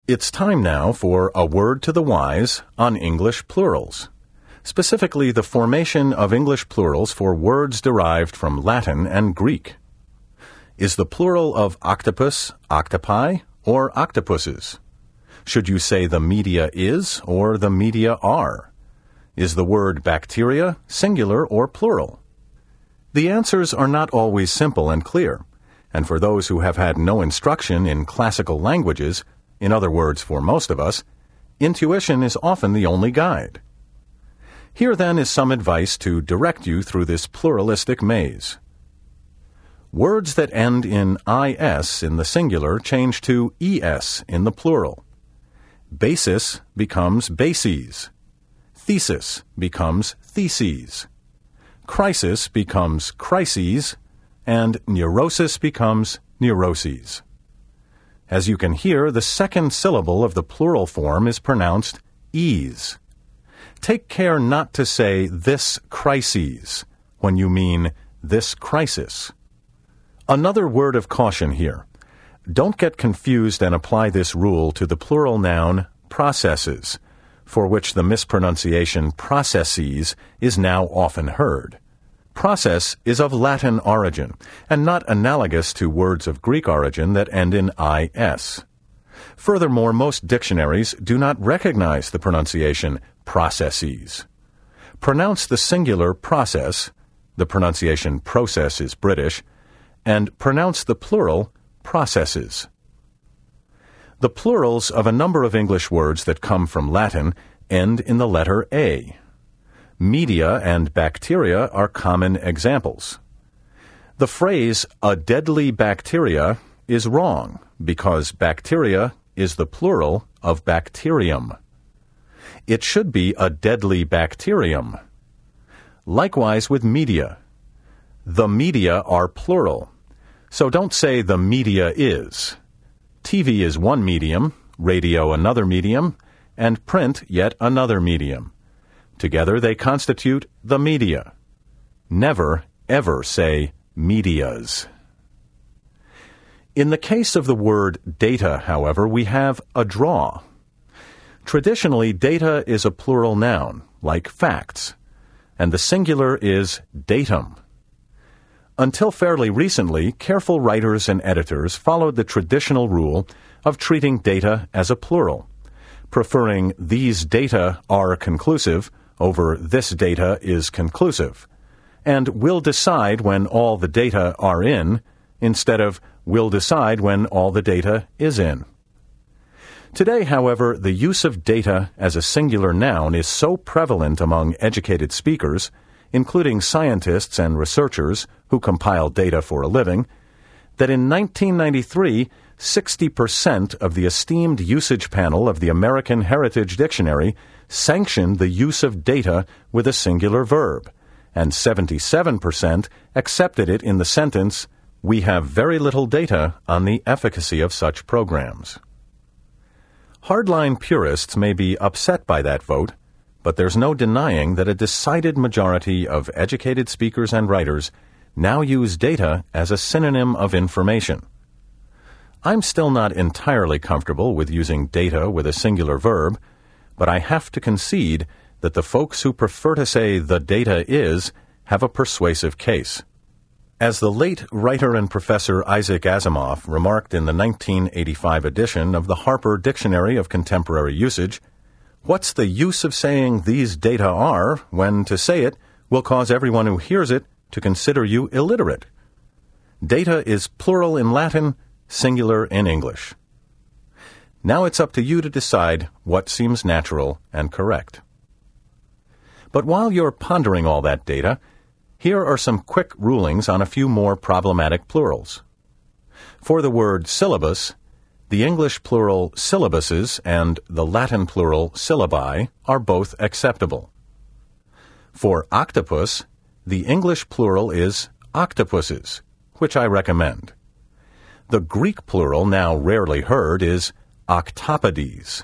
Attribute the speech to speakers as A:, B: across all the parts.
A: It's time now for A Word to the Wise on English plurals, specifically the formation of English plurals for words derived from Latin and Greek. Is the plural of octopus octopi or octopuses? Should you say the media is or the media are? Is the word bacteria singular or plural? The answers are not always simple and clear, and for those who have had no instruction in classical languages, in other words, for most of us, intuition is often the only guide. Here then is some advice to direct you through this pluralistic maze. Words that end in is in the singular change to es in the plural. Basis becomes bases. Thesis becomes theses. Crisis becomes crises, and neurosis becomes neuroses. As you can hear, the second syllable of the plural form is pronounced ease. Take care not to say this crises when you mean this crisis. Another word of caution here. Don't get confused and apply this rule to the plural noun processes, for which the mispronunciation processes is now often heard. Process is of Latin origin, and not analogous to words of Greek origin that end in is. Furthermore, most dictionaries do not recognize the pronunciation processes. Pronounce the singular process, the pronunciation process is British, and pronounce the plural processes. The plurals of a number of English words that come from Latin end in the letter A. Media and bacteria are common examples. The phrase, a deadly bacteria, is wrong because bacteria is the plural of bacterium. It should be a deadly bacterium. Likewise with media. The media are plural, so don't say the media is. TV is one medium, radio another medium, and print yet another medium. Together they constitute the media. Never, ever say medias. In the case of the word data, however, we have a draw. Traditionally, data is a plural noun, like facts, and the singular is datum. Until fairly recently, careful writers and editors followed the traditional rule of treating data as a plural, preferring these data are conclusive over this data is conclusive, and will decide when all the data are in, instead of will decide when all the data is in. Today, however, the use of data as a singular noun is so prevalent among educated speakers, including scientists and researchers who compile data for a living, that in 1993, 60% of the esteemed usage panel of the American Heritage Dictionary sanctioned the use of data with a singular verb, and 77% accepted it in the sentence, "We have very little data on the efficacy of such programs." Hardline purists may be upset by that vote, but there's no denying that a decided majority of educated speakers and writers now use data as a synonym of information. I'm still not entirely comfortable with using data with a singular verb, but I have to concede that the folks who prefer to say the data is have a persuasive case. As the late writer and professor Isaac Asimov remarked in the 1985 edition of the Harper Dictionary of Contemporary Usage, what's the use of saying these data are when to say it will cause everyone who hears it to consider you illiterate? Data is plural in Latin, singular in English. Now it's up to you to decide what seems natural and correct. But while you're pondering all that data, here are some quick rulings on a few more problematic plurals. For the word syllabus, the English plural syllabuses and the Latin plural syllabi are both acceptable. For octopus, the English plural is octopuses, which I recommend. The Greek plural, now rarely heard, is octopodes.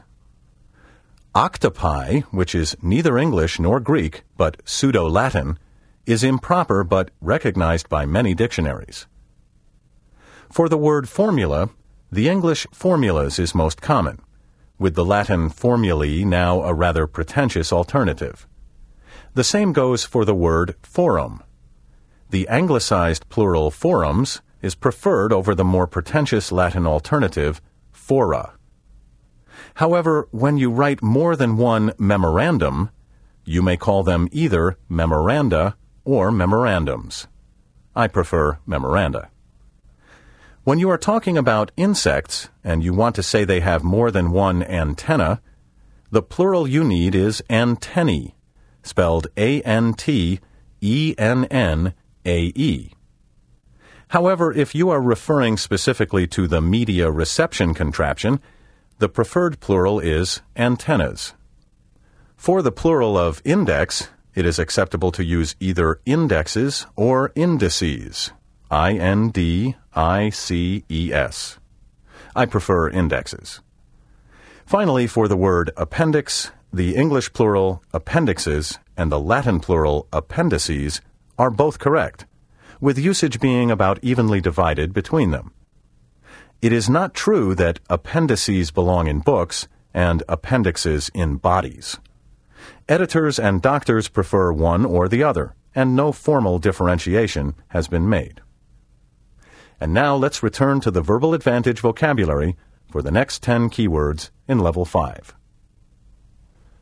A: Octopi, which is neither English nor Greek, but Pseudo-Latin, is improper but recognized by many dictionaries. For the word formula, the English formulas is most common, with the Latin formulae now a rather pretentious alternative. The same goes for the word forum. The anglicized plural forums is preferred over the more pretentious Latin alternative, fora. However, when you write more than one memorandum, you may call them either memoranda or memorandums. I prefer memoranda. When you are talking about insects, and you want to say they have more than one antenna, the plural you need is antennae, spelled A-N-T-E-N-N-A-E. However, if you are referring specifically to the media reception contraption, the preferred plural is antennas. For the plural of index, it is acceptable to use either indexes or indices, I-N-D-I-C-E-S. I prefer indexes. Finally, for the word appendix, the English plural appendixes and the Latin plural appendices are both correct, with usage being about evenly divided between them. It is not true that appendices belong in books and appendixes in bodies. Editors and doctors prefer one or the other, and no formal differentiation has been made. And now let's return to the Verbal Advantage vocabulary for the next 10 keywords in Level 5.